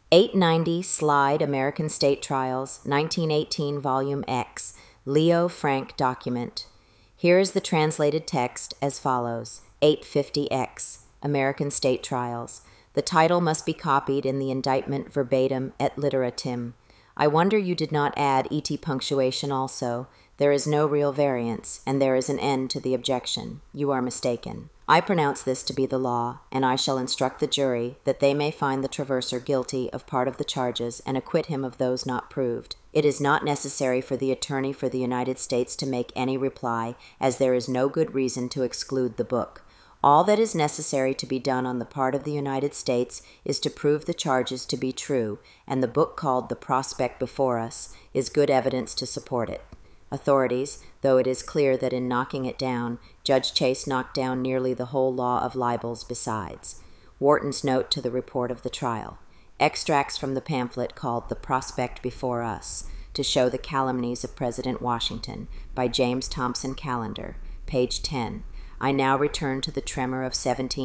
890 Slide American State Trials, 1918 Volume X, Leo Frank document. Here is the translated text as follows: 850X, American State Trials. The title must be copied in the indictment verbatim et literatim. I wonder you did not add et punctuation also. There is no real variance, and there is an end to the objection. You are mistaken. I pronounce this to be the law, and I shall instruct the jury that they may find the traverser guilty of part of the charges and acquit him of those not proved. It is not necessary for the attorney for the United States to make any reply, as there is no good reason to exclude the book. All that is necessary to be done on the part of the United States is to prove the charges to be true, and the book called The Prospect Before Us is good evidence to support it. Authorities, though it is clear that in knocking it down, Judge Chase knocked down nearly the whole law of libels besides. Wharton's note to the report of the trial. Extracts from the pamphlet called The Prospect Before Us, to show the calumnies of President Washington, by James Thompson Callender, page 10. I now return to the tremor of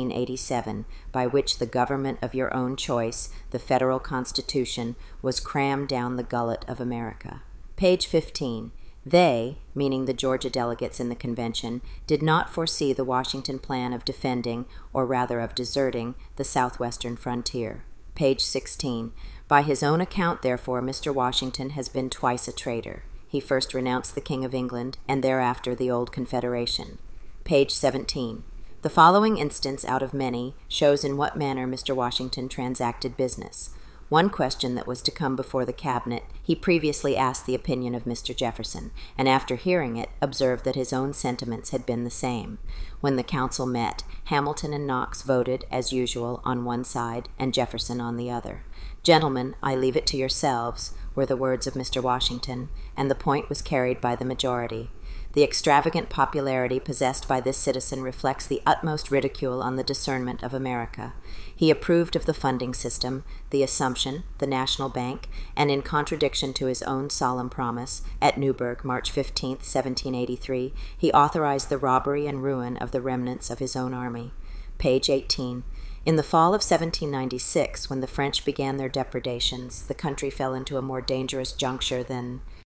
1787, by which the government of your own choice, the federal Constitution, was crammed down the gullet of America. Page 15. They, meaning the Georgia delegates in the convention, did not foresee the Washington plan of defending, or rather of deserting, the southwestern frontier. Page 16. By his own account, therefore, Mr. Washington has been twice a traitor. He first renounced the King of England, and thereafter the old Confederation. Page 17. The following instance out of many shows in what manner Mr. Washington transacted business. One question that was to come before the cabinet, he previously asked the opinion of Mr. Jefferson, and after hearing it, observed that his own sentiments had been the same. When the council met, Hamilton and Knox voted, as usual, on one side, and Jefferson on the other. "Gentlemen, I leave it to yourselves," were the words of Mr. Washington, and the point was carried by the majority. The extravagant popularity possessed by this citizen reflects the utmost ridicule on the discernment of America. He approved of the funding system, the Assumption, the National Bank, and in contradiction to his own solemn promise, at Newburgh, March 15, 1783, he authorized the robbery and ruin of the remnants of his own army. Page 18. In the fall of 1796, when the French began their depredations, the country fell into a more dangerous juncture than